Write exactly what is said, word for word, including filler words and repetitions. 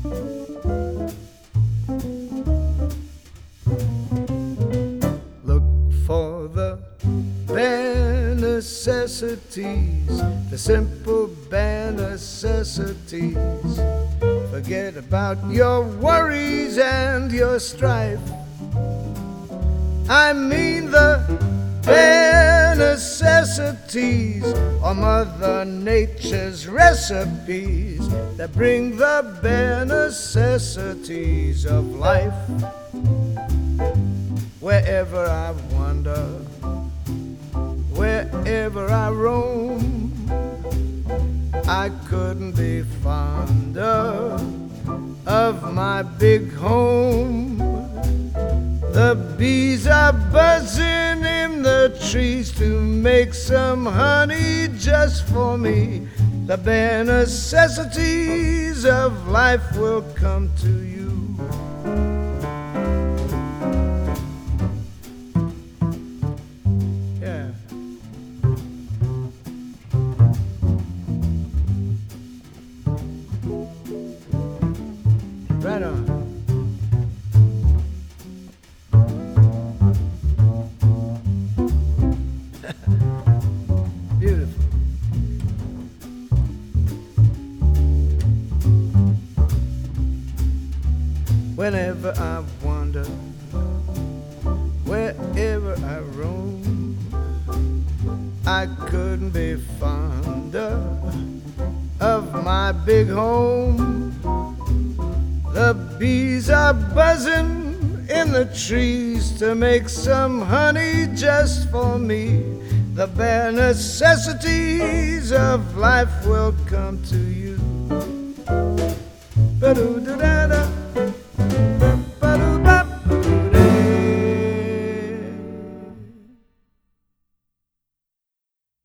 Look for the bare necessities, the simple bare necessities. Forget about your worries and your strife. I mean the bare necessities, or Mother Nature's recipes that bring the bare necessities of life. Wherever I wander, wherever I roam, I couldn't be fonder of my big home. The bees are buzzing in the trees to make some honey just for me. The bare necessities of life will come to you. Yeah. Right on. Beautiful. Whenever I wander, wherever I roam, I couldn't be fonder of my big home. The bees are buzzing in the trees to make some honey just for me. The bare necessities of life will come to you. Ba-doo-doo-da.